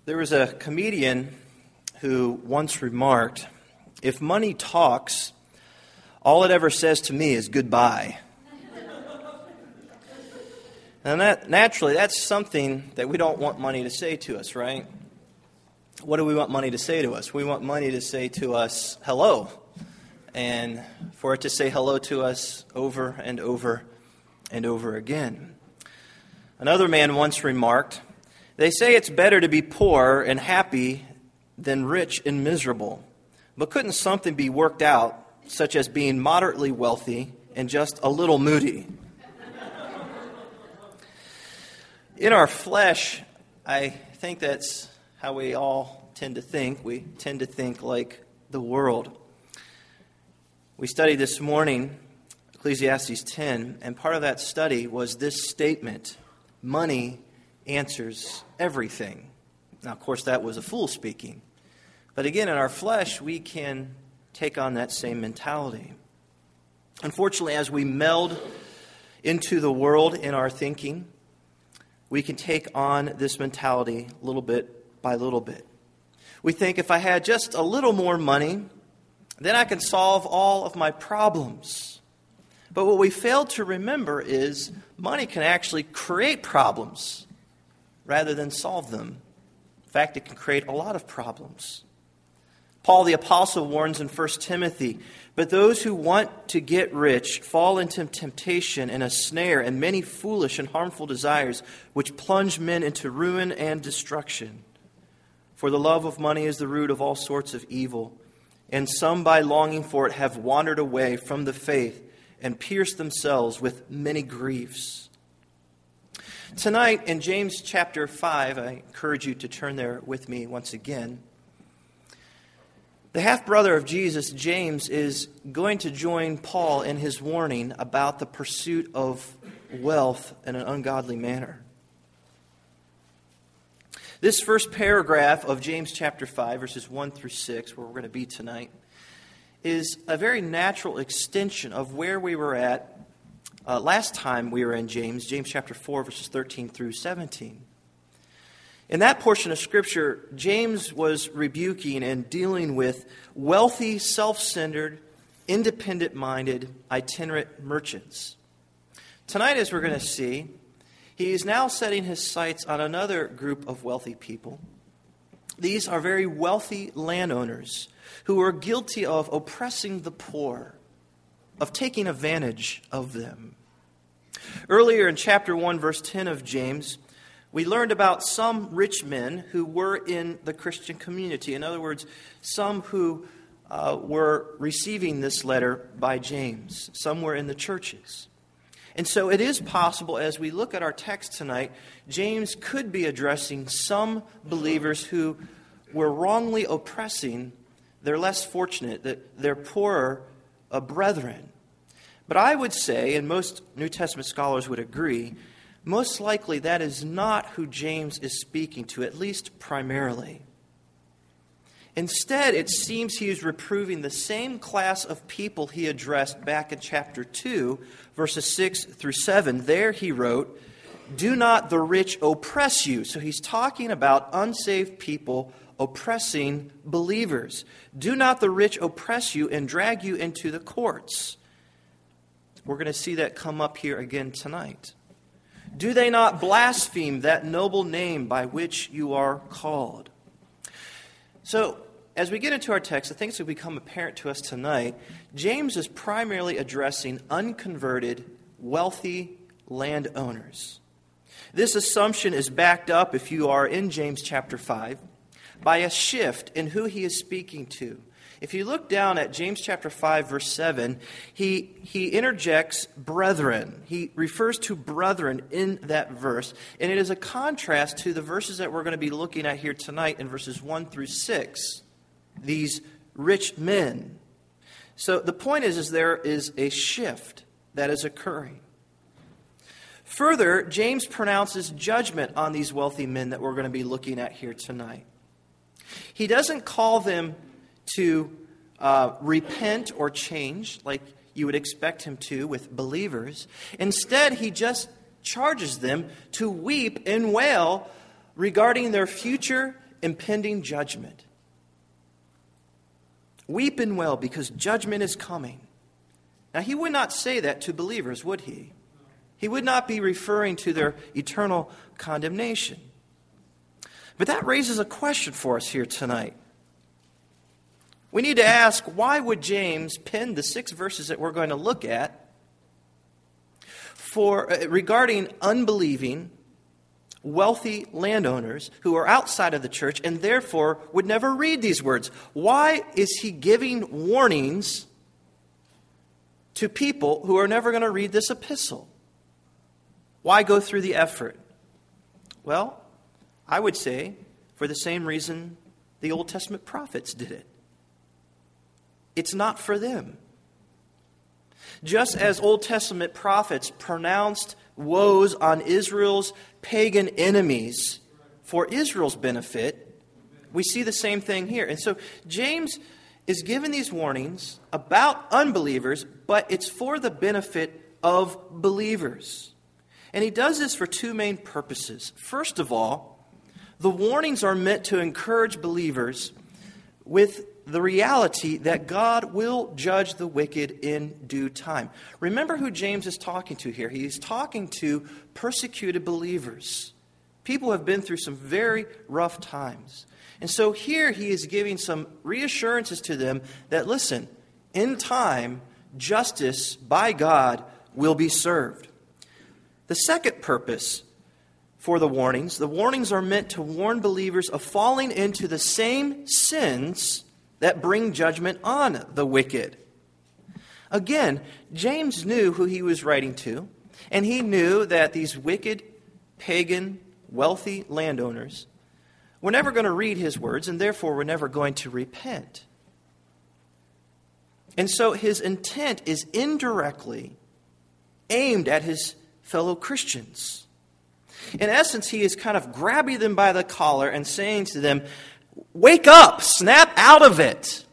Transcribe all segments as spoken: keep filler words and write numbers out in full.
There was a comedian who once remarked, "If money talks, all it ever says to me is goodbye." And that, naturally, that's something that we don't want money to say to us, right? What do we want money to say to us? We want money to say to us, hello, and for it to say hello to us over and over and over again. Another man once remarked, "They say it's better to be poor and happy than rich and miserable. But couldn't something be worked out, such as being moderately wealthy and just a little moody?" In our flesh, I think that's how we all tend to think. We tend to think like the world. We studied this morning Ecclesiastes ten, and part of that study was this statement: money answers everything. Now, of course, that was a fool speaking. But again, in our flesh, we can take on that same mentality. Unfortunately, as we meld into the world in our thinking, we can take on this mentality little bit by little bit. We think, if I had just a little more money, then I can solve all of my problems. But what we fail to remember is money can actually create problems rather than solve them. In fact, it can create a lot of problems. Paul the Apostle warns in First Timothy, "But those who want to get rich fall into temptation and a snare and many foolish and harmful desires, which plunge men into ruin and destruction. For the love of money is the root of all sorts of evil, and some by longing for it have wandered away from the faith and pierced themselves with many griefs." Tonight in James chapter five, I encourage you to turn there with me once again. The half-brother of Jesus, James, is going to join Paul in his warning about the pursuit of wealth in an ungodly manner. This first paragraph of James chapter five, verses one through six, where we're going to be tonight, is a very natural extension of where we were at uh, last time we were in James, James chapter four, verses thirteen through seventeen. In that portion of Scripture, James was rebuking and dealing with wealthy, self-centered, independent-minded, itinerant merchants. Tonight, as we're going to see, he is now setting his sights on another group of wealthy people. These are very wealthy landowners who are guilty of oppressing the poor, of taking advantage of them. Earlier in chapter one, verse ten of James, we learned about some rich men who were in the Christian community. In other words, some who uh, were receiving this letter by James. Some were in the churches. And so it is possible, as we look at our text tonight, James could be addressing some believers who were wrongly oppressing their less fortunate, their poorer uh, brethren. But I would say, and most New Testament scholars would agree, most likely that is not who James is speaking to, at least primarily. Instead, it seems he is reproving the same class of people he addressed back in chapter two, verses six through seven. There he wrote, "Do not the rich oppress you." So he's talking about unsaved people oppressing believers. "Do not the rich oppress you and drag you into the courts." We're going to see that come up here again tonight. "Do they not blaspheme that noble name by which you are called?" So, as we get into our text, the things that become apparent to us tonight, James is primarily addressing unconverted, wealthy landowners. This assumption is backed up, if you are in James chapter five, by a shift in who he is speaking to. If you look down at James chapter five, verse seven, he, he interjects brethren. He refers to brethren in that verse. And it is a contrast to the verses that we're going to be looking at here tonight in verses one through six. These rich men. So the point is, is there is a shift that is occurring. Further, James pronounces judgment on these wealthy men that we're going to be looking at here tonight. He doesn't call them to uh, repent or change like you would expect him to with believers. Instead, he just charges them to weep and wail regarding their future impending judgment. Weep and wail because judgment is coming. Now, he would not say that to believers, would he? He would not be referring to their eternal condemnation. But that raises a question for us here tonight. We need to ask, why would James pen the six verses that we're going to look at for uh, regarding unbelieving, wealthy landowners who are outside of the church and therefore would never read these words? Why is he giving warnings to people who are never going to read this epistle? Why go through the effort? Well, I would say for the same reason the Old Testament prophets did it. It's not for them. Just as Old Testament prophets pronounced woes on Israel's pagan enemies for Israel's benefit, we see the same thing here. And so James is given these warnings about unbelievers, but it's for the benefit of believers. And he does this for two main purposes. First of all, the warnings are meant to encourage believers with the reality that God will judge the wicked in due time. Remember who James is talking to here. He's talking to persecuted believers. People have been through some very rough times. And so here he is giving some reassurances to them that, listen, in time, justice by God will be served. The second purpose for the warnings, the warnings are meant to warn believers of falling into the same sins that bring judgment on the wicked. Again, James knew who he was writing to, and he knew that these wicked, pagan, wealthy landowners were never going to read his words, and therefore were never going to repent. And so his intent is indirectly aimed at his fellow Christians. In essence, he is kind of grabbing them by the collar and saying to them, wake up, snap out of it.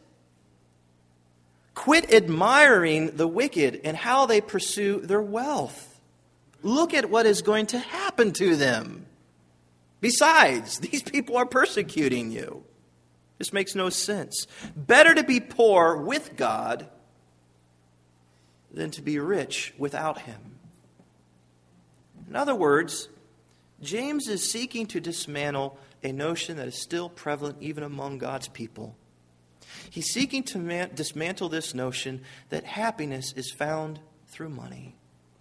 Quit admiring the wicked and how they pursue their wealth. Look at what is going to happen to them. Besides, these people are persecuting you. This makes no sense. Better to be poor with God than to be rich without Him. In other words, James is seeking to dismantle a notion that is still prevalent even among God's people. He's seeking to man- dismantle this notion that happiness is found through money.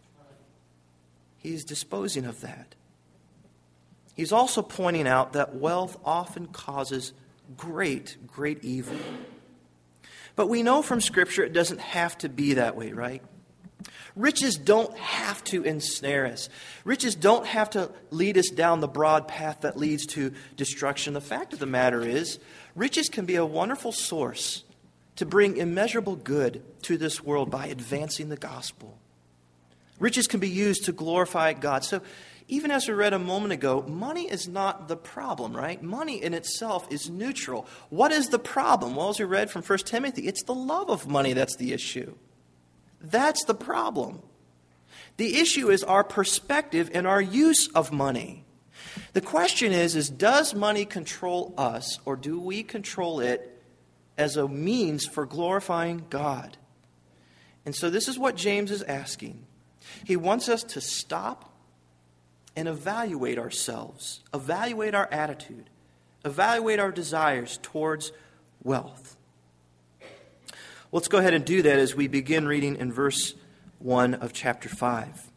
He's disposing of that. He's also pointing out that wealth often causes great, great evil. But we know from Scripture it doesn't have to be that way, right? Riches don't have to ensnare us. Riches don't have to lead us down the broad path that leads to destruction. The fact of the matter is, riches can be a wonderful source to bring immeasurable good to this world by advancing the gospel. Riches can be used to glorify God. So even as we read a moment ago, money is not the problem, right? Money in itself is neutral. What is the problem? Well, as we read from First Timothy, it's the love of money that's the issue. That's the problem. The issue is our perspective and our use of money. The question is, is does money control us, or do we control it as a means for glorifying God? And so this is what James is asking. He wants us to stop and evaluate ourselves, evaluate our attitude, evaluate our desires towards wealth. Let's go ahead and do that as we begin reading in verse one of chapter five.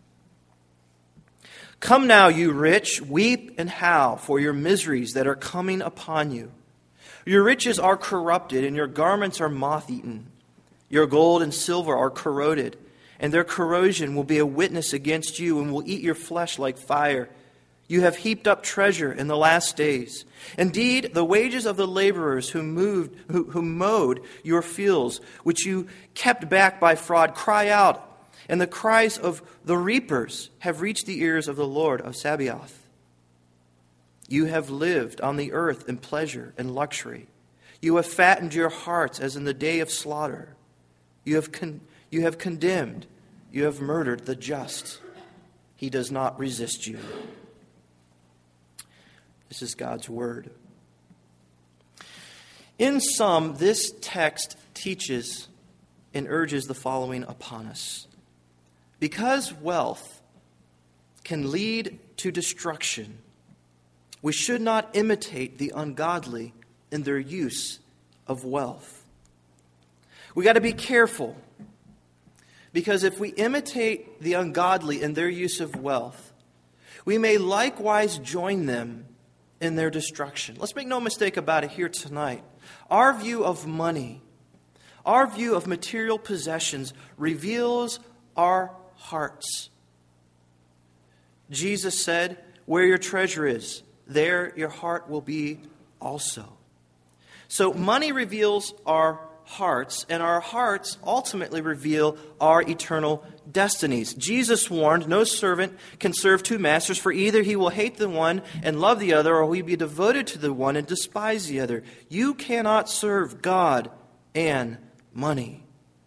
Come now, you rich, weep and howl for your miseries that are coming upon you. Your riches are corrupted, and your garments are moth-eaten. Your gold and silver are corroded, and their corrosion will be a witness against you and will eat your flesh like fire. You have heaped up treasure in the last days. Indeed, the wages of the laborers who moved, who, who mowed your fields, which you kept back by fraud, cry out, and the cries of the reapers have reached the ears of the Lord of Sabaoth. You have lived on the earth in pleasure and luxury. You have fattened your hearts as in the day of slaughter. You have con- you have condemned, you have murdered the just. He does not resist you. This is God's word. In sum, this text teaches and urges the following upon us. Because wealth can lead to destruction, we should not imitate the ungodly in their use of wealth. We got to be careful, because if we imitate the ungodly in their use of wealth, we may likewise join them in their destruction. Let's make no mistake about it here tonight. Our view of money, our view of material possessions reveals our hearts. Jesus said, "Where your treasure is, there your heart will be also." So money reveals our hearts, and our hearts ultimately reveal our eternal destinies. Jesus warned, "No servant can serve two masters, for either he will hate the one and love the other, or he will be devoted to the one and despise the other. You cannot serve God and money."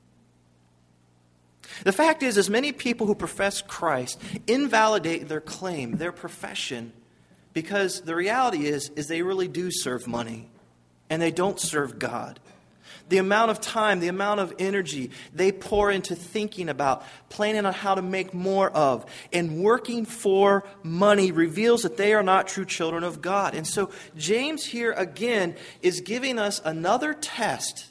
The fact is, as many people who profess Christ invalidate their claim, their profession, because the reality is, is they really do serve money, and they don't serve God. The amount of time, the amount of energy they pour into thinking about, planning on how to make more of, and working for money reveals that they are not true children of God. And so James here again is giving us another test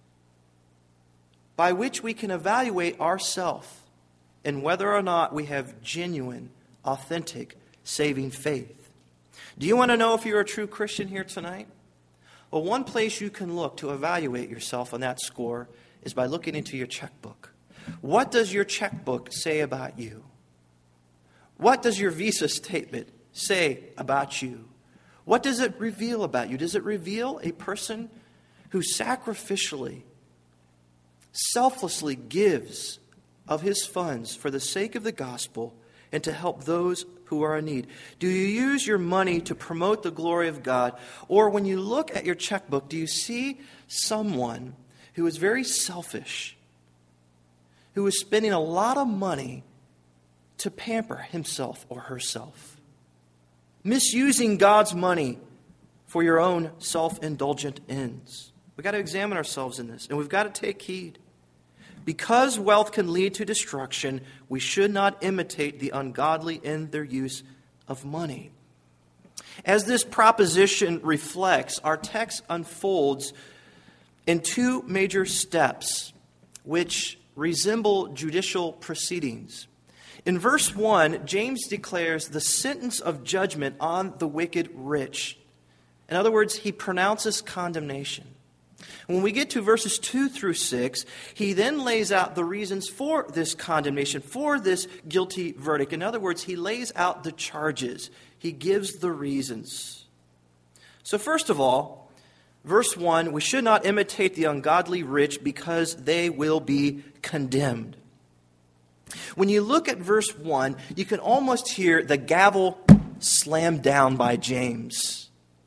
by which we can evaluate ourselves and whether or not we have genuine, authentic, saving faith. Do you want to know if you're a true Christian here tonight? Well, one place you can look to evaluate yourself on that score is by looking into your checkbook. What does your checkbook say about you? What does your Visa statement say about you? What does it reveal about you? Does it reveal a person who sacrificially, selflessly gives of his funds for the sake of the gospel and to help those who are in need? Do you use your money to promote the glory of God? Or when you look at your checkbook, do you see someone who is very selfish, who is spending a lot of money to pamper himself or herself, misusing God's money for your own self-indulgent ends? We've got to examine ourselves in this, and we've got to take heed. Because wealth can lead to destruction, we should not imitate the ungodly in their use of money. As this proposition reflects, our text unfolds in two major steps which resemble judicial proceedings. In verse one, James declares the sentence of judgment on the wicked rich. In other words, he pronounces condemnation. When we get to verses two through six, he then lays out the reasons for this condemnation, for this guilty verdict. In other words, he lays out the charges. He gives the reasons. So first of all, verse one, we should not imitate the ungodly rich because they will be condemned. When you look at verse one, you can almost hear the gavel slammed down by James.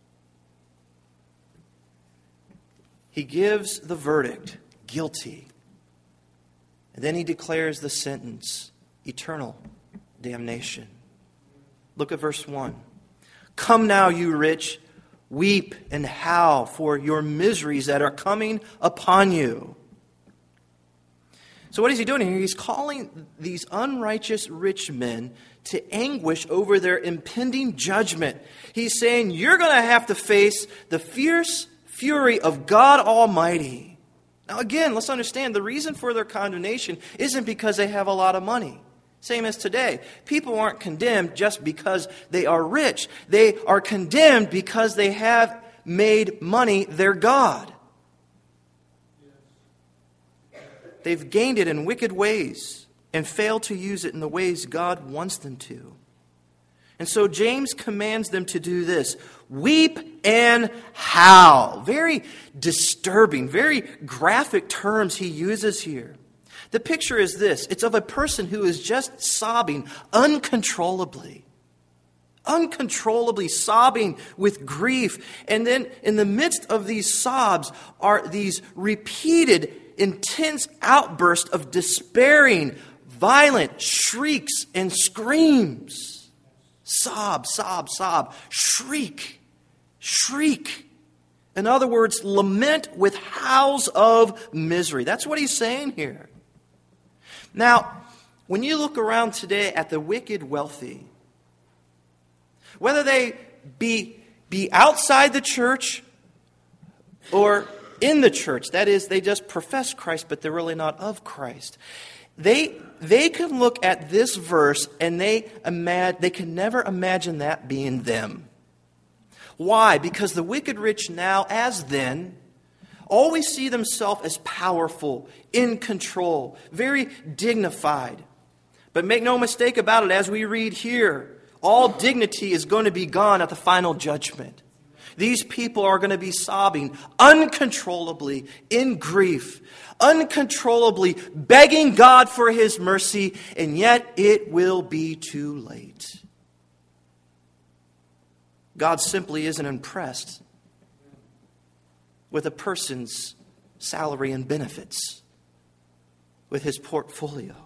He gives the verdict, guilty. And then he declares the sentence, eternal damnation. Look at verse one. Come now, you rich, weep and howl for your miseries that are coming upon you. So what is he doing here? He's calling these unrighteous rich men to anguish over their impending judgment. He's saying, you're going to have to face the fierce fury of God Almighty. Now again, let's understand the reason for their condemnation isn't because they have a lot of money. Same as today. People aren't condemned just because they are rich. They are condemned because they have made money their God. They've gained it in wicked ways and failed to use it in the ways God wants them to. And so James commands them to do this. Weep and howl. Very disturbing, very graphic terms he uses here. The picture is this. It's of a person who is just sobbing uncontrollably. Uncontrollably sobbing with grief. And then in the midst of these sobs are these repeated, intense outbursts of despairing, violent shrieks and screams. Sob, sob, sob, shriek, shriek. In other words, lament with howls of misery. That's what he's saying here. Now, when you look around today at the wicked wealthy, whether they be, be outside the church or in the church, that is, they just profess Christ, but they're really not of Christ, they they can look at this verse and they imagine, they can never imagine that being them. Why? Because the wicked rich now, as then, always see themselves as powerful, in control, very dignified. But make no mistake about it, as we read here, all dignity is going to be gone at the final judgment. These people are going to be sobbing uncontrollably in grief, uncontrollably begging God for His mercy, and yet it will be too late. God simply isn't impressed with a person's salary and benefits, with his portfolio.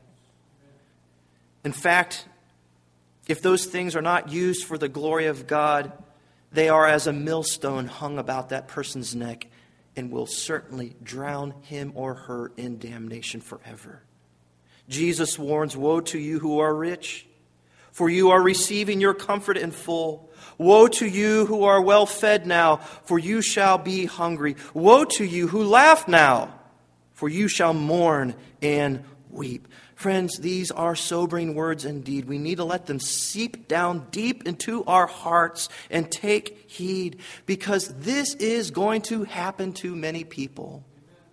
In fact, if those things are not used for the glory of God, they are as a millstone hung about that person's neck and will certainly drown him or her in damnation forever. Jesus warns, "Woe to you who are rich, for you are receiving your comfort in full. Woe to you who are well fed now, for you shall be hungry. Woe to you who laugh now, for you shall mourn and weep." Friends, these are sobering words indeed. We need to let them seep down deep into our hearts and take heed, because this is going to happen to many people.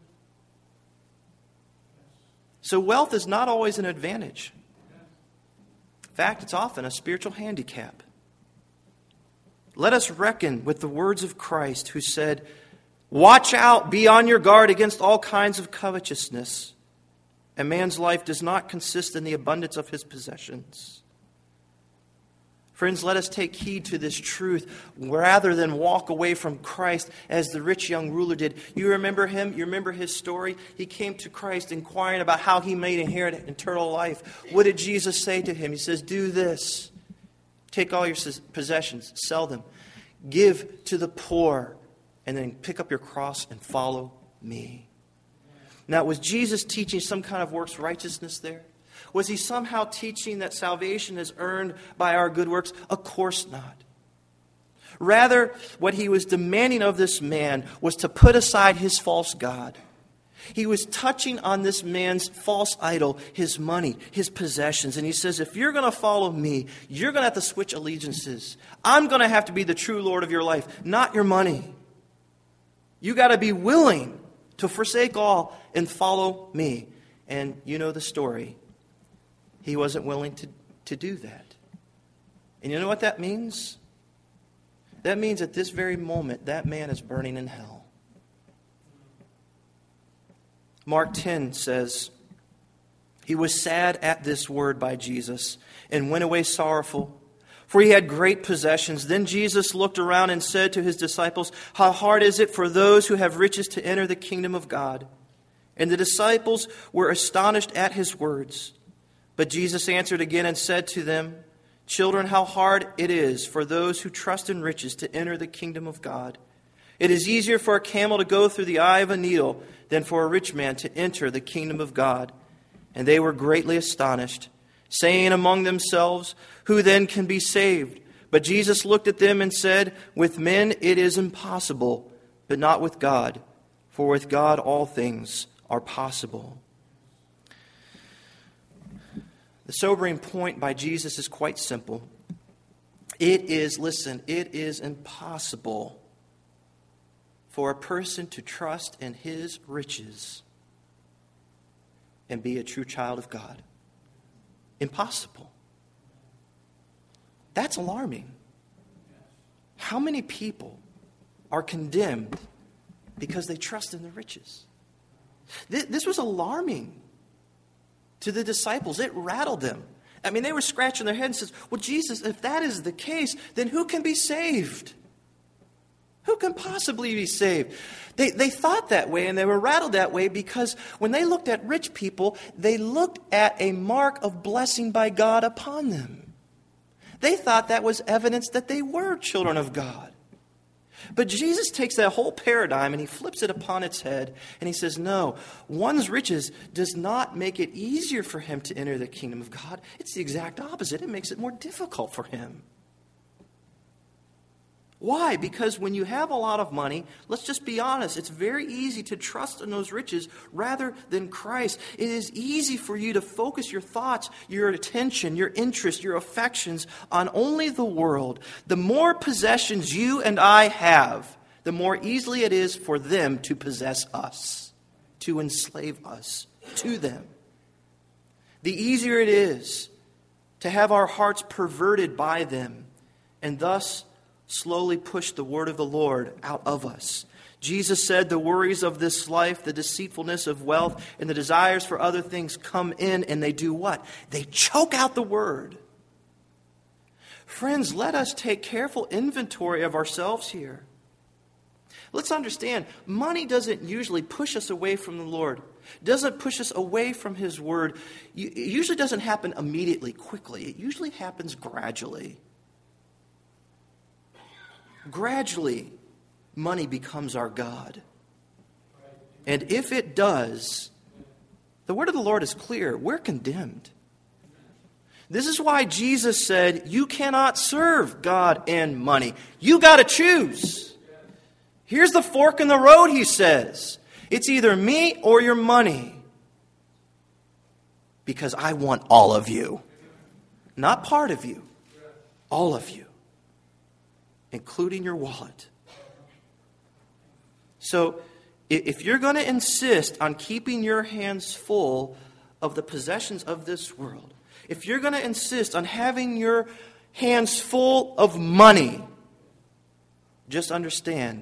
So wealth is not always an advantage. In fact, it's often a spiritual handicap. Let us reckon with the words of Christ, who said, "Watch out, be on your guard against all kinds of covetousness. A man's life does not consist in the abundance of his possessions." Friends, let us take heed to this truth rather than walk away from Christ as the rich young ruler did. You remember him? You remember his story? He came to Christ inquiring about how he may inherit eternal life. What did Jesus say to him? He says, "Do this. Take all your possessions, sell them, give to the poor, and then pick up your cross and follow me." Now, was Jesus teaching some kind of works righteousness there? Was he somehow teaching that salvation is earned by our good works? Of course not. Rather, what he was demanding of this man was to put aside his false god. He was touching on this man's false idol, his money, his possessions. And he says, if you're going to follow me, you're going to have to switch allegiances. I'm going to have to be the true Lord of your life, not your money. You got to be willing to forsake all and follow me. And you know the story. He wasn't willing to, to do that. And you know what that means? That means at this very moment, that man is burning in hell. Mark ten says, "He was sad at this word by Jesus and went away sorrowful, for he had great possessions. Then Jesus looked around and said to his disciples, 'How hard is it for those who have riches to enter the kingdom of God?' And the disciples were astonished at his words. But Jesus answered again and said to them, 'Children, how hard it is for those who trust in riches to enter the kingdom of God. It is easier for a camel to go through the eye of a needle than for a rich man to enter the kingdom of God.' And they were greatly astonished, saying among themselves, 'Who then can be saved?' But Jesus looked at them and said, 'With men it is impossible, but not with God. For with God all things are possible.'" The sobering point by Jesus is quite simple. It is, listen, it is impossible for a person to trust in his riches and be a true child of God. Impossible. That's alarming. How many people are condemned because they trust in the riches? This was alarming to the disciples. It rattled them. I mean, they were scratching their head and says, "Well, Jesus, if that is the case, then who can be saved? Who can possibly be saved?" They, they thought that way, and they were rattled that way because when they looked at rich people, they looked at a mark of blessing by God upon them. They thought that was evidence that they were children of God. But Jesus takes that whole paradigm and he flips it upon its head and he says, no, one's riches does not make it easier for him to enter the kingdom of God. It's the exact opposite. It makes it more difficult for him. Why? Because when you have a lot of money, let's just be honest, it's very easy to trust in those riches rather than Christ. It is easy for you to focus your thoughts, your attention, your interest, your affections on only the world. The more possessions you and I have, the more easily it is for them to possess us, to enslave us to them. The easier it is to have our hearts perverted by them and thus slowly push the word of the Lord out of us. Jesus said the worries of this life, the deceitfulness of wealth, and the desires for other things come in and they do what? They choke out the word. Friends, let us take careful inventory of ourselves here. Let's understand, money doesn't usually push us away from the Lord. Doesn't push us away from His word. It usually doesn't happen immediately, quickly. It usually happens gradually. Gradually, money becomes our God. And if it does, the word of the Lord is clear. We're condemned. This is why Jesus said, you cannot serve God and money. You got to choose. Here's the fork in the road, He says. It's either me or your money. Because I want all of you. Not part of you. All of you. Including your wallet. So, if you're going to insist on keeping your hands full of the possessions of this world, if you're going to insist on having your hands full of money, just understand,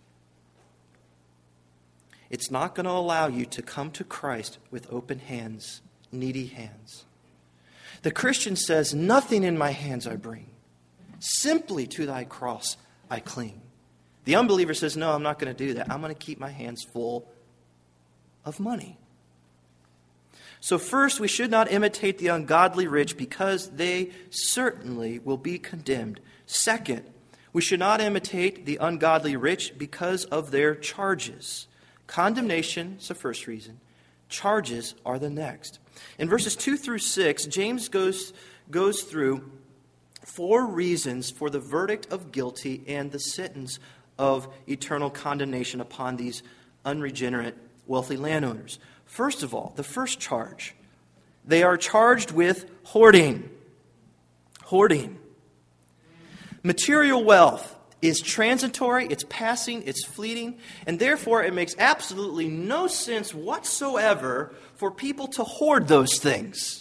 it's not going to allow you to come to Christ with open hands, needy hands. The Christian says, nothing in my hands I bring. Simply to thy cross I cling. The unbeliever says, no, I'm not going to do that. I'm going to keep my hands full of money. So first, we should not imitate the ungodly rich because they certainly will be condemned. Second, we should not imitate the ungodly rich because of their charges. Condemnation is the first reason. Charges are the next. In verses two through six, James goes, goes through four reasons for the verdict of guilty and the sentence of eternal condemnation upon these unregenerate wealthy landowners. First of all, the first charge. They are charged with hoarding. Hoarding. Material wealth is transitory, it's passing, it's fleeting, and therefore it makes absolutely no sense whatsoever for people to hoard those things.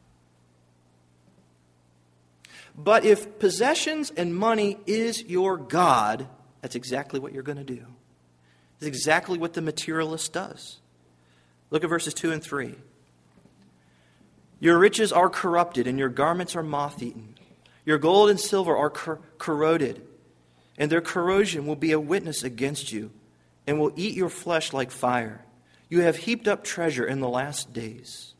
But if possessions and money is your God, that's exactly what you're going to do. It's exactly what the materialist does. Look at verses two and three. Your riches are corrupted and your garments are moth-eaten. Your gold and silver are cor- corroded, and their corrosion will be a witness against you and will eat your flesh like fire. You have heaped up treasure in the last days.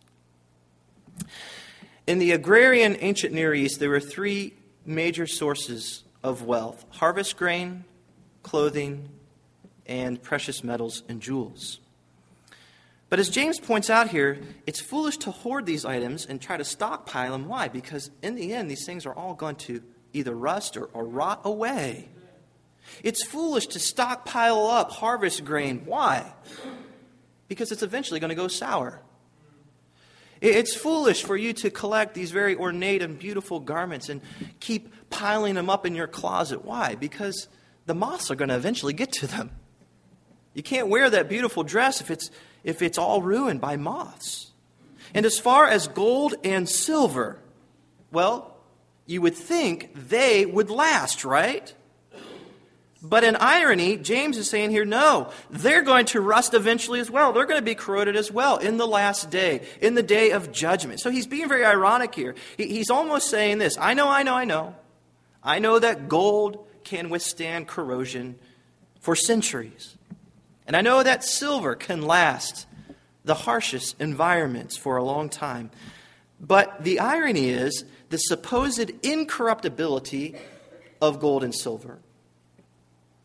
In the agrarian ancient Near East, there were three major sources of wealth: harvest grain, clothing, and precious metals and jewels. But as James points out here, it's foolish to hoard these items and try to stockpile them. Why? Because in the end, these things are all going to either rust or, or rot away. It's foolish to stockpile up harvest grain. Why? Because it's eventually going to go sour. It's foolish for you to collect these very ornate and beautiful garments and keep piling them up in your closet. Why? Because the moths are going to eventually get to them. You can't wear that beautiful dress if it's if it's all ruined by moths. And as far as gold and silver, well, you would think they would last, right? But in irony, James is saying here, no, they're going to rust eventually as well. They're going to be corroded as well in the last day, in the day of judgment. So he's being very ironic here. He's almost saying this: I know, I know, I know. I know that gold can withstand corrosion for centuries. And I know that silver can last the harshest environments for a long time. But the irony is the supposed incorruptibility of gold and silver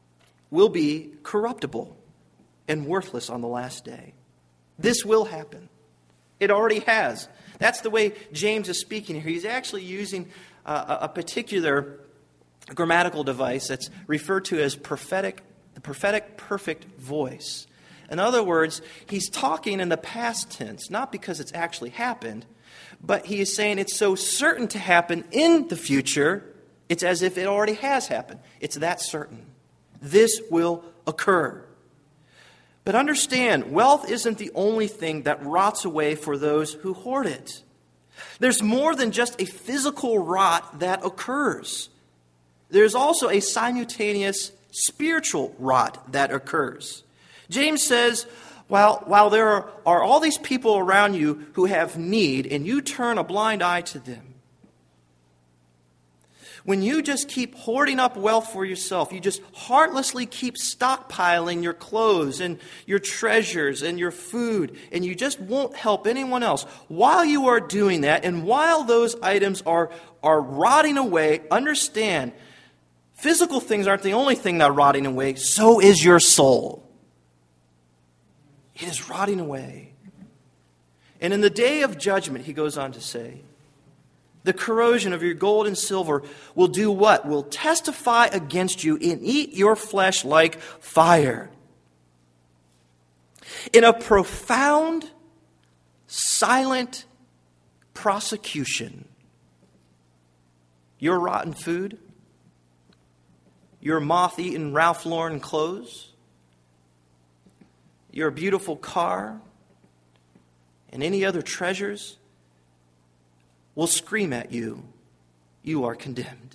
will be corruptible and worthless on the last day. This will happen. It already has. That's the way James is speaking here. He's actually using uh, a particular grammatical device that's referred to as prophetic, the prophetic perfect voice. In other words, he's talking in the past tense, not because it's actually happened, but he is saying it's so certain to happen in the future, it's as if it already has happened. It's that certain. This will occur. But understand, wealth isn't the only thing that rots away for those who hoard it. There's more than just a physical rot that occurs. There's also a simultaneous spiritual rot that occurs. James says, while, while there are, are all these people around you who have need, and you turn a blind eye to them, when you just keep hoarding up wealth for yourself, you just heartlessly keep stockpiling your clothes and your treasures and your food, and you just won't help anyone else. While you are doing that, and while those items are, are rotting away, understand, physical things aren't the only thing that are rotting away, so is your soul. It is rotting away. And in the day of judgment, he goes on to say, the corrosion of your gold and silver will do what? Will testify against you and eat your flesh like fire. In a profound, silent prosecution, your rotten food, your moth-eaten Ralph Lauren clothes, your beautiful car, and any other treasures will scream at you, you are condemned.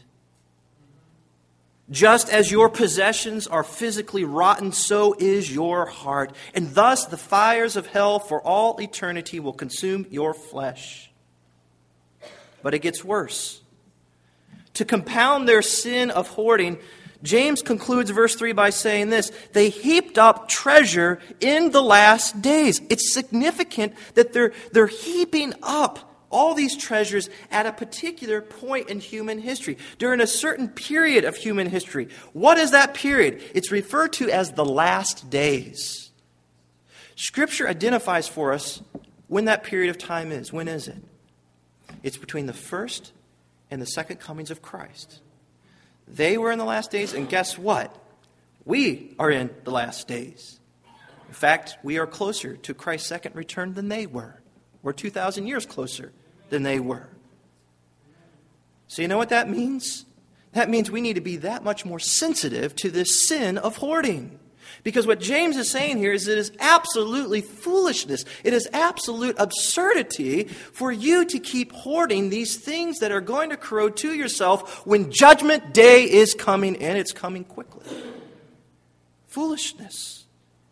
Just as your possessions are physically rotten, so is your heart. And thus the fires of hell for all eternity will consume your flesh. But it gets worse. To compound their sin of hoarding, James concludes verse three by saying this, they heaped up treasure in the last days. It's significant that they're, they're heaping up all these treasures at a particular point in human history, during a certain period of human history. What is that period? It's referred to as the last days. Scripture identifies for us when that period of time is. When is it? It's between the first and the second comings of Christ. They were in the last days, and guess what? We are in the last days. In fact, we are closer to Christ's second return than they were. We're two thousand years closer than they were. So you know what that means? That means we need to be that much more sensitive to this sin of hoarding. Because what James is saying here is it is absolutely foolishness. It is absolute absurdity for you to keep hoarding these things that are going to corrode to yourself when judgment day is coming, and it's coming quickly. Foolishness.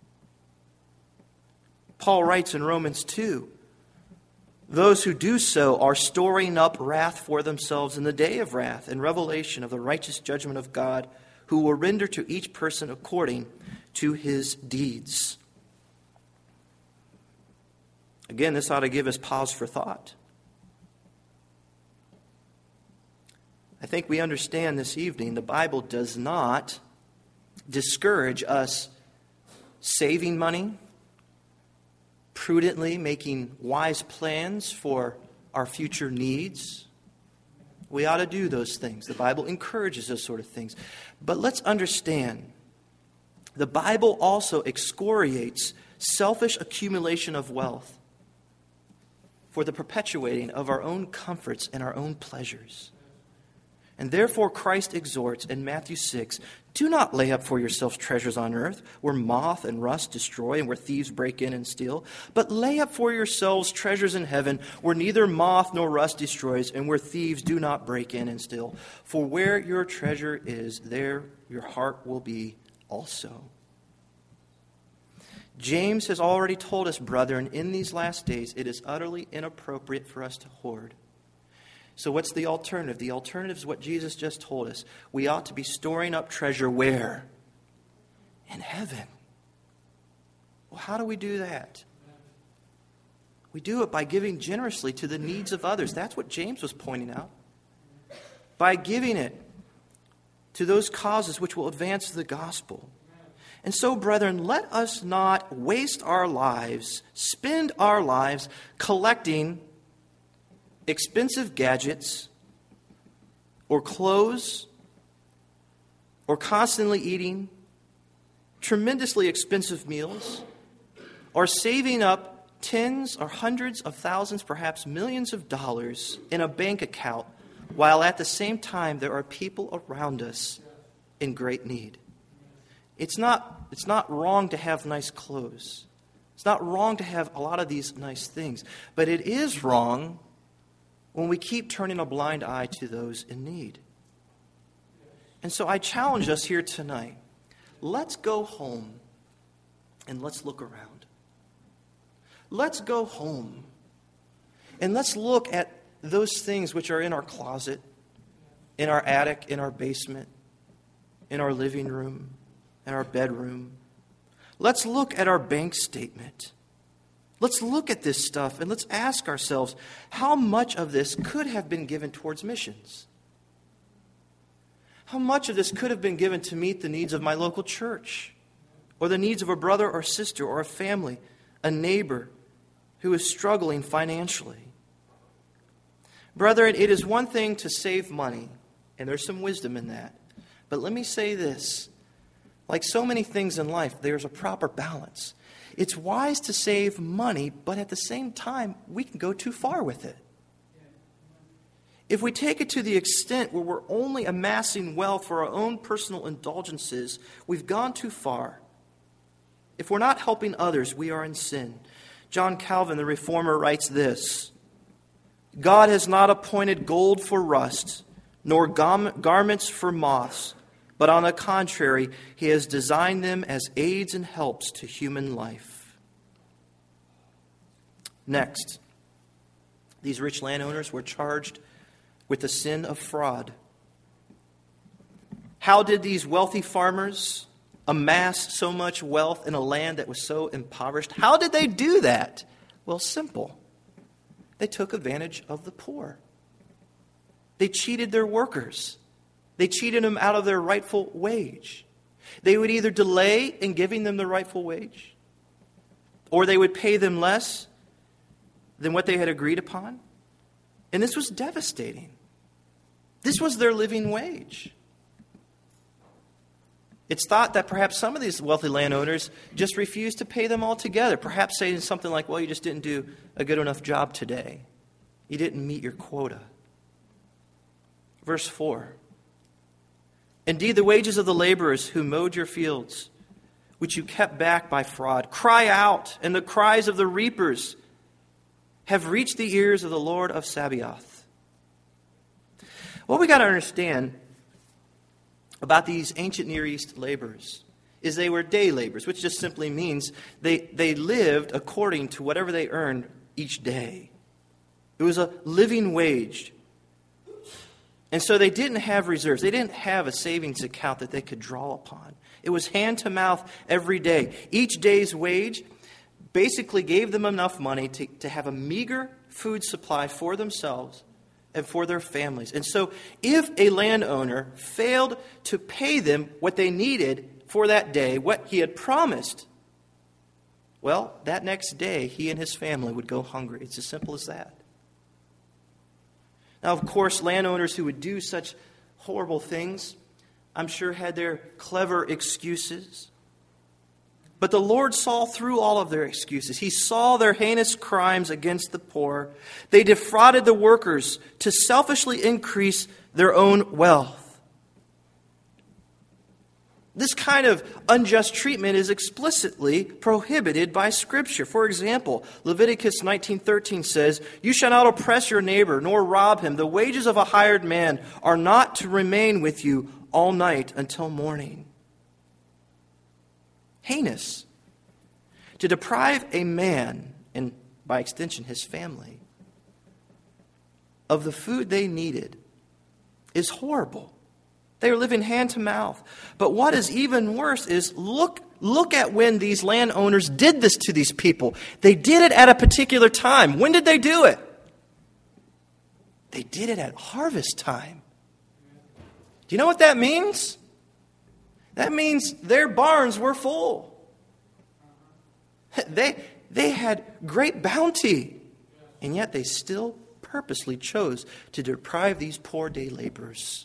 Paul writes in Romans two, those who do so are storing up wrath for themselves in the day of wrath and revelation of the righteous judgment of God, who will render to each person according to his deeds. Again, this ought to give us pause for thought. I think we understand this evening the Bible does not discourage us saving money, prudently making wise plans for our future needs. We ought to do those things. The Bible encourages those sort of things. But let's understand, the Bible also excoriates selfish accumulation of wealth for the perpetuating of our own comforts and our own pleasures. And therefore Christ exhorts in Matthew six, do not lay up for yourselves treasures on earth, where moth and rust destroy and where thieves break in and steal, but lay up for yourselves treasures in heaven, where neither moth nor rust destroys and where thieves do not break in and steal. For where your treasure is, there your heart will be also. James has already told us, brethren, in these last days it is utterly inappropriate for us to hoard. So what's the alternative? The alternative is what Jesus just told us. We ought to be storing up treasure where? In heaven. Well, how do we do that? We do it by giving generously to the needs of others. That's what James was pointing out. By giving it to those causes which will advance the gospel. And so, brethren, let us not waste our lives, spend our lives collecting expensive gadgets or clothes or constantly eating tremendously expensive meals or saving up tens or hundreds of thousands, perhaps millions of dollars in a bank account, while at the same time there are people around us in great need. It's not, it's not wrong to have nice clothes. It's not wrong to have a lot of these nice things. But it is wrong when we keep turning a blind eye to those in need. And so I challenge us here tonight. Let's go home and let's look around. Let's go home and let's look at those things which are in our closet, in our attic, in our basement, in our living room, in our bedroom. Let's look at our bank statement. Let's look at this stuff and let's ask ourselves, how much of this could have been given towards missions? How much of this could have been given to meet the needs of my local church, or the needs of a brother or sister or a family, a neighbor who is struggling financially? Brethren, it is one thing to save money, and there's some wisdom in that. But let me say this. Like so many things in life, there's a proper balance. It's wise to save money, but at the same time, we can go too far with it. If we take it to the extent where we're only amassing wealth for our own personal indulgences, we've gone too far. If we're not helping others, we are in sin. John Calvin, the Reformer, writes this: God has not appointed gold for rust, nor garments for moths, but on the contrary, He has designed them as aids and helps to human life. Next, these rich landowners were charged with the sin of fraud. How did these wealthy farmers amass so much wealth in a land that was so impoverished? How did they do that? Well, simple. They took advantage of the poor. They cheated their workers. They cheated them out of their rightful wage. They would either delay in giving them the rightful wage, or they would pay them less than what they had agreed upon. And this was devastating. This was their living wage. It's thought that perhaps some of these wealthy landowners just refused to pay them altogether, perhaps saying something like, well, you just didn't do a good enough job today. You didn't meet your quota. Verse four. Indeed, the wages of the laborers who mowed your fields, which you kept back by fraud, cry out, and the cries of the reapers have reached the ears of the Lord of Sabaoth. What we got to understand about these ancient Near East laborers is they were day laborers, which just simply means they, they lived according to whatever they earned each day. It was a living wage. And so they didn't have reserves. They didn't have a savings account that they could draw upon. It was hand to mouth every day. Each day's wage basically gave them enough money to, to have a meager food supply for themselves and for their families. And so if a landowner failed to pay them what they needed for that day, what he had promised, well, that next day he and his family would go hungry. It's as simple as that. Now, of course, landowners who would do such horrible things, I'm sure had their clever excuses. But the Lord saw through all of their excuses. He saw their heinous crimes against the poor. They defrauded the workers to selfishly increase their own wealth. This kind of unjust treatment is explicitly prohibited by Scripture. For example, Leviticus nineteen thirteen says, "You shall not oppress your neighbor, nor rob him. The wages of a hired man are not to remain with you all night until morning." Heinous. To deprive a man, and by extension his family, of the food they needed is horrible. They are living hand to mouth. But what is even worse is look, look at when these landowners did this to these people. They did it at a particular time. When did they do it? They did it at harvest time. Do you know what that means? That means their barns were full. They, they had great bounty, and yet they still purposely chose to deprive these poor day laborers.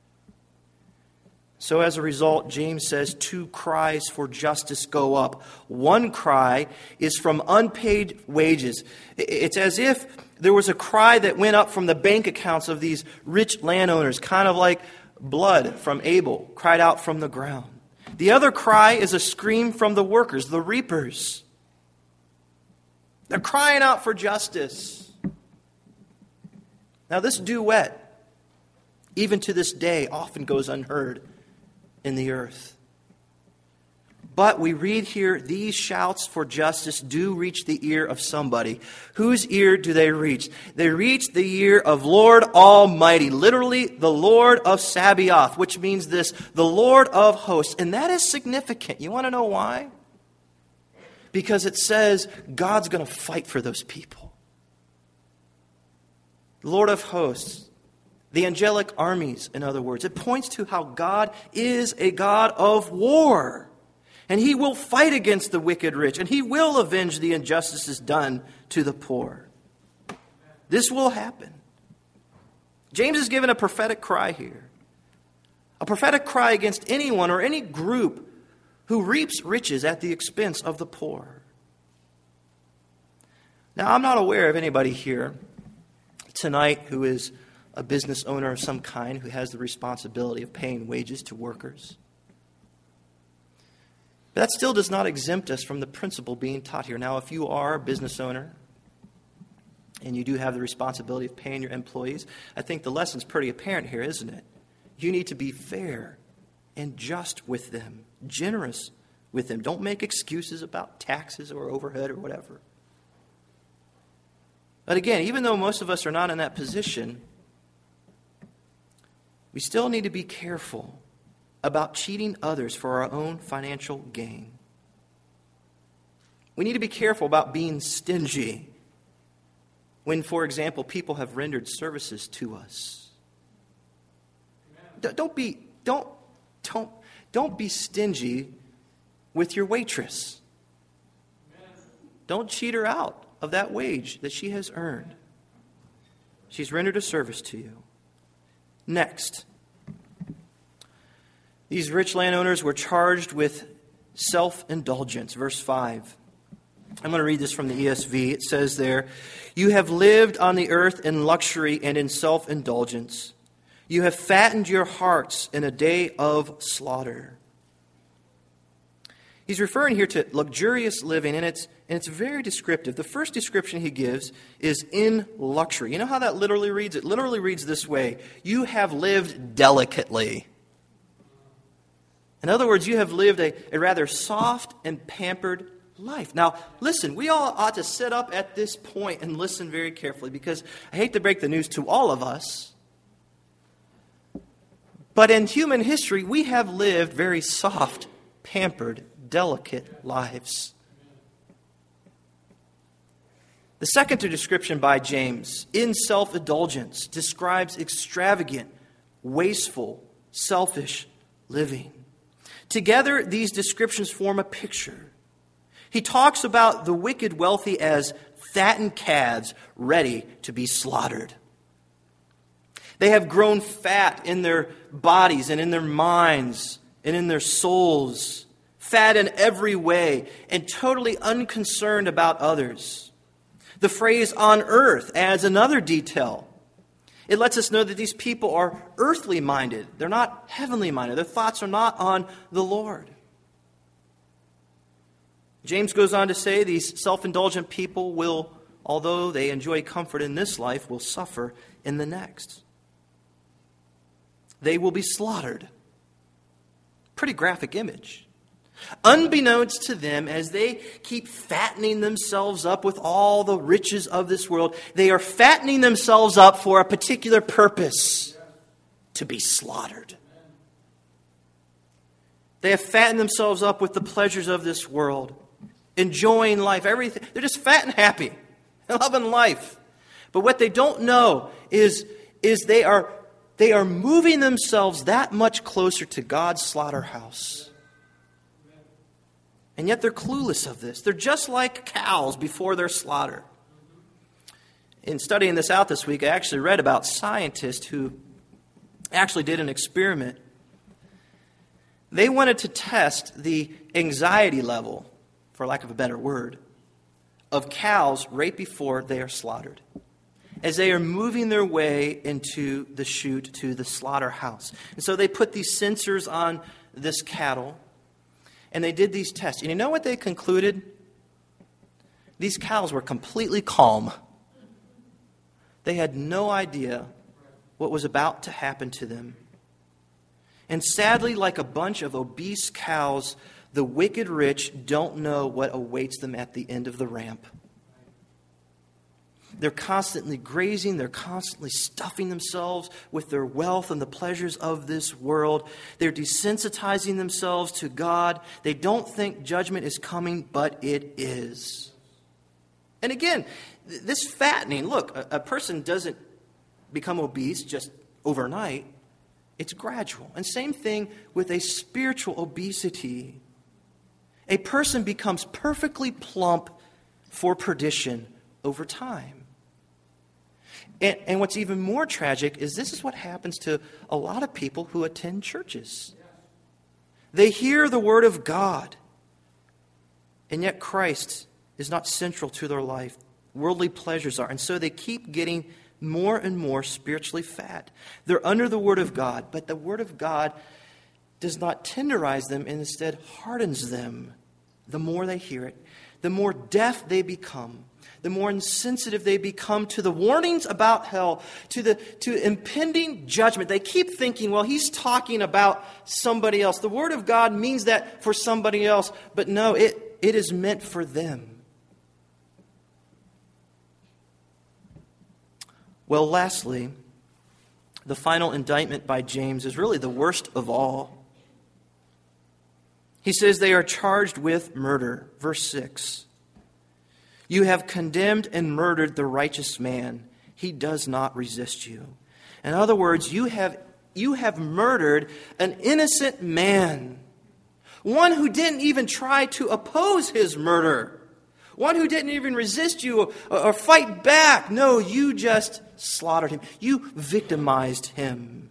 So as a result, James says two cries for justice go up. One cry is from unpaid wages. It's as if there was a cry that went up from the bank accounts of these rich landowners, kind of like blood from Abel cried out from the ground. The other cry is a scream from the workers, the reapers. They're crying out for justice. Now this duet, even to this day, often goes unheard in the earth. But we read here, these shouts for justice do reach the ear of somebody. Whose ear do they reach? They reach the ear of Lord Almighty, literally the Lord of Sabaoth, which means this, the Lord of hosts. And that is significant. You want to know why? Because it says God's going to fight for those people. Lord of hosts. The angelic armies, in other words. It points to how God is a God of war. And He will fight against the wicked rich. And He will avenge the injustices done to the poor. This will happen. James is given a prophetic cry here. A prophetic cry against anyone or any group who reaps riches at the expense of the poor. Now, I'm not aware of anybody here tonight who is a business owner of some kind who has the responsibility of paying wages to workers. But that still does not exempt us from the principle being taught here. Now, if you are a business owner and you do have the responsibility of paying your employees, I think the lesson's pretty apparent here, isn't it? You need to be fair and just with them, generous with them. Don't make excuses about taxes or overhead or whatever. But again, even though most of us are not in that position, we still need to be careful about cheating others for our own financial gain. We need to be careful about being stingy when, for example, people have rendered services to us. Amen. Don't be don't don't don't be stingy with your waitress. Amen. Don't cheat her out of that wage that she has earned. She's rendered a service to you. Next, these rich landowners were charged with self-indulgence. Verse five. I'm going to read this from the E S V. It says there, "You have lived on the earth in luxury and in self-indulgence. You have fattened your hearts in a day of slaughter." He's referring here to luxurious living, and it's, and it's very descriptive. The first description he gives is in luxury. You know how that literally reads? It literally reads this way: you have lived delicately. In other words, you have lived a, a rather soft and pampered life. Now, listen, we all ought to sit up at this point and listen very carefully, because I hate to break the news to all of us, but in human history, we have lived very soft, pampered, delicate lives. The second description by James, in self-indulgence, describes extravagant, wasteful, selfish living. Together, these descriptions form a picture. He talks about the wicked wealthy as fattened calves ready to be slaughtered. They have grown fat in their bodies and in their minds and in their souls, fat in every way and totally unconcerned about others. The phrase "on earth" adds another detail. It lets us know that these people are earthly minded. They're not heavenly minded. Their thoughts are not on the Lord. James goes on to say these self-indulgent people will, although they enjoy comfort in this life, will suffer in the next. They will be slaughtered. Pretty graphic image. Unbeknownst to them, as they keep fattening themselves up with all the riches of this world, they are fattening themselves up for a particular purpose: to be slaughtered. They have fattened themselves up with the pleasures of this world, enjoying life, everything. They're just fat and happy, loving life. But what they don't know is, is they are they are moving themselves that much closer to God's slaughterhouse. And yet they're clueless of this. They're just like cows before they're slaughtered. In studying this out this week, I actually read about scientists who actually did an experiment. They wanted to test the anxiety level, for lack of a better word, of cows right before they are slaughtered, as they are moving their way into the chute to the slaughterhouse. And so they put these sensors on this cattle, and they did these tests. And you know what they concluded? These cows were completely calm. They had no idea what was about to happen to them. And sadly, like a bunch of obese cows, the wicked rich don't know what awaits them at the end of the ramp. They're constantly grazing. They're constantly stuffing themselves with their wealth and the pleasures of this world. They're desensitizing themselves to God. They don't think judgment is coming, but it is. And again, this fattening, look, a, a person doesn't become obese just overnight. It's gradual. And same thing with a spiritual obesity. A person becomes perfectly plump for perdition over time. And, and what's even more tragic is this is what happens to a lot of people who attend churches. They hear the word of God, and yet Christ is not central to their life. Worldly pleasures are. And so they keep getting more and more spiritually fat. They're under the word of God, but the word of God does not tenderize them and instead hardens them. The more they hear it, the more deaf they become, the more insensitive they become to the warnings about hell, to the to impending judgment. They keep thinking, well, he's talking about somebody else. The word of God means that for somebody else, but no, it, it is meant for them. Well, lastly, the final indictment by James is really the worst of all. He says they are charged with murder. Verse six. You have condemned and murdered the righteous man. He does not resist you. In other words, you have, you have murdered an innocent man. One who didn't even try to oppose his murder. One who didn't even resist you or, or fight back. No, you just slaughtered him. You victimized him.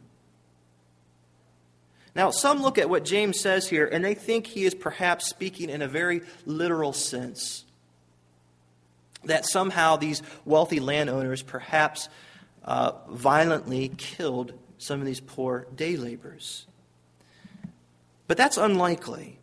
Now, some look at what James says here and they think he is perhaps speaking in a very literal sense. That somehow these wealthy landowners perhaps uh, violently killed some of these poor day laborers. But that's unlikely.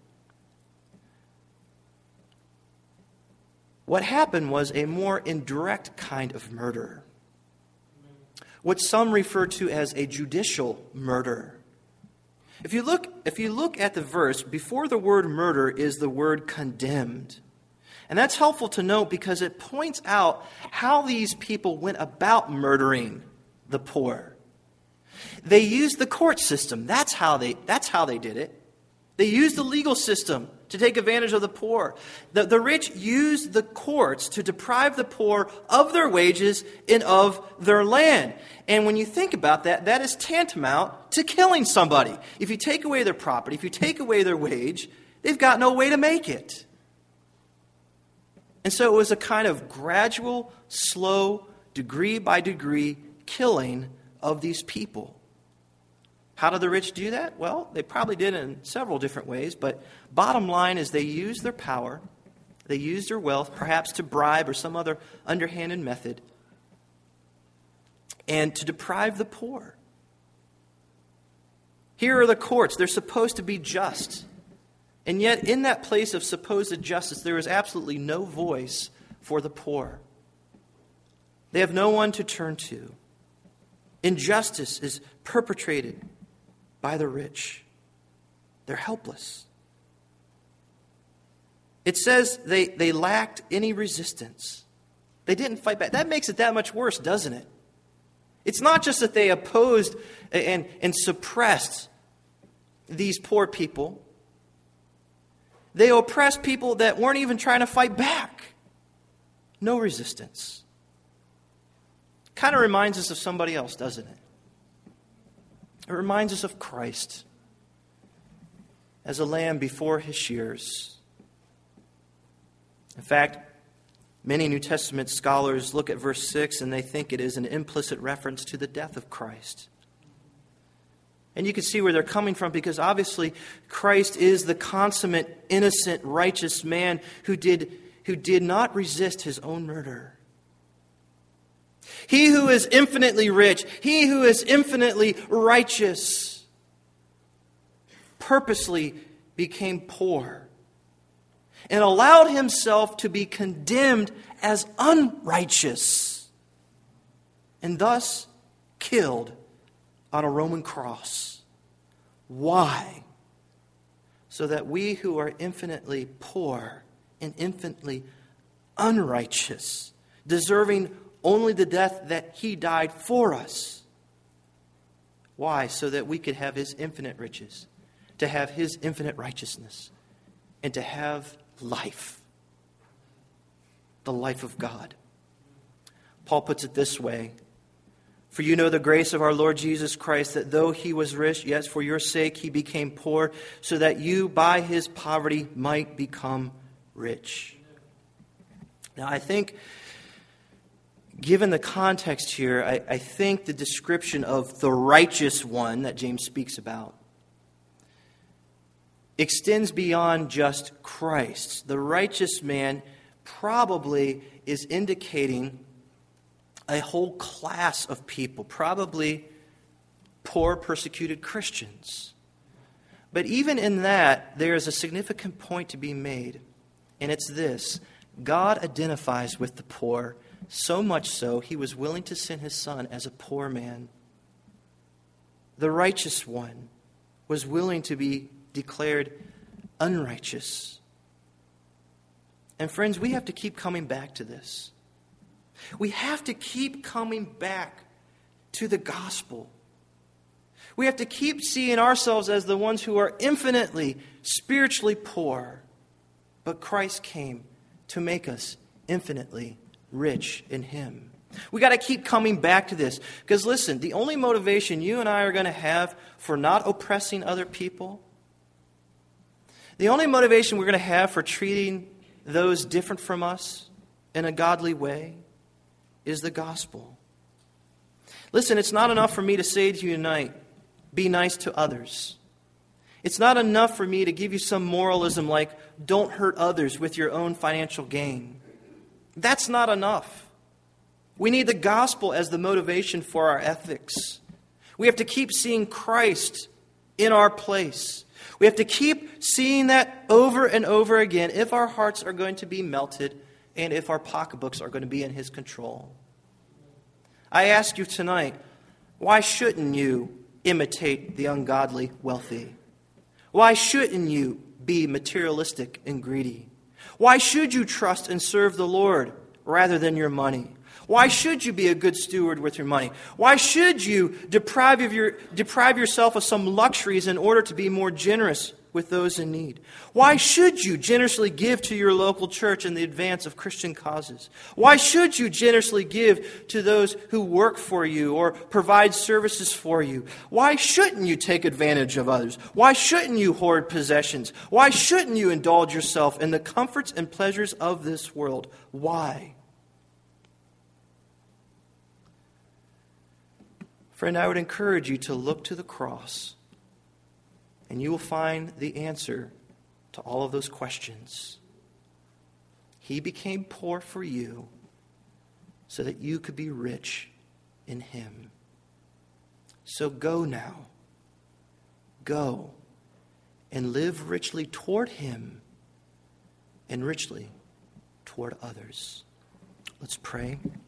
What happened was a more indirect kind of murder. What some refer to as a judicial murder. If you look, if you look at the verse, before the word murder is the word condemned. And that's helpful to note because it points out how these people went about murdering the poor. They used the court system. That's how they, that's how they did it. They used the legal system to take advantage of the poor. The, the rich used the courts to deprive the poor of their wages and of their land. And when you think about that, that is tantamount to killing somebody. If you take away their property, if you take away their wage, they've got no way to make it. And so it was a kind of gradual, slow, degree by degree killing of these people. How did the rich do that? Well, they probably did it in several different ways, but bottom line is they used their power, they used their wealth, perhaps to bribe or some other underhanded method, and to deprive the poor. Here are the courts. They're supposed to be just. And yet, in that place of supposed justice, there is absolutely no voice for the poor. They have no one to turn to. Injustice is perpetrated by the rich. They're helpless. It says they, they lacked any resistance. They didn't fight back. That makes it that much worse, doesn't it? It's not just that they opposed and, and suppressed these poor people. They oppressed people that weren't even trying to fight back. No resistance. Kind of reminds us of somebody else, doesn't it? It reminds us of Christ as a lamb before his shears. In fact, many New Testament scholars look at verse six and they think it is an implicit reference to the death of Christ. And you can see where they're coming from, because obviously Christ is the consummate, innocent, righteous man who did, who did not resist his own murder. He who is infinitely rich, he who is infinitely righteous, purposely became poor and allowed himself to be condemned as unrighteous and thus killed on a Roman cross. Why? So that we who are infinitely poor and infinitely unrighteous, deserving only the death that he died for us. Why? So that we could have his infinite riches, to have his infinite righteousness, and to have life. The life of God. Paul puts it this way: for you know the grace of our Lord Jesus Christ, that though he was rich, yet for your sake he became poor, so that you by his poverty might become rich. Now I think, given the context here, I, I think the description of the righteous one that James speaks about extends beyond just Christ. The righteous man probably is indicating a whole class of people, probably poor, persecuted Christians. But even in that, there is a significant point to be made, and it's this: God identifies with the poor, so much so he was willing to send his son as a poor man. The righteous one was willing to be declared unrighteous. And friends, we have to keep coming back to this. We have to keep coming back to the gospel. We have to keep seeing ourselves as the ones who are infinitely spiritually poor. But Christ came to make us infinitely rich in him. We got to keep coming back to this. Because listen, the only motivation you and I are going to have for not oppressing other people, the only motivation we're going to have for treating those different from us in a godly way, is the gospel. Listen, it's not enough for me to say to you tonight, be nice to others. It's not enough for me to give you some moralism like, don't hurt others with your own financial gain. That's not enough. We need the gospel as the motivation for our ethics. We have to keep seeing Christ in our place. We have to keep seeing that over and over again if our hearts are going to be melted and if our pocketbooks are going to be in his control. I ask you tonight, why shouldn't you imitate the ungodly wealthy? Why shouldn't you be materialistic and greedy? Why should you trust and serve the Lord rather than your money? Why should you be a good steward with your money? Why should you deprive of your deprive yourself of some luxuries in order to be more generous with those in need? Why should you generously give to your local church in the advance of Christian causes? Why should you generously give to those who work for you or provide services for you? Why shouldn't you take advantage of others? Why shouldn't you hoard possessions? Why shouldn't you indulge yourself in the comforts and pleasures of this world? Why? Friend, I would encourage you to look to the cross, and you will find the answer to all of those questions. He became poor for you so that you could be rich in him. So go now. Go and live richly toward him and richly toward others. Let's pray.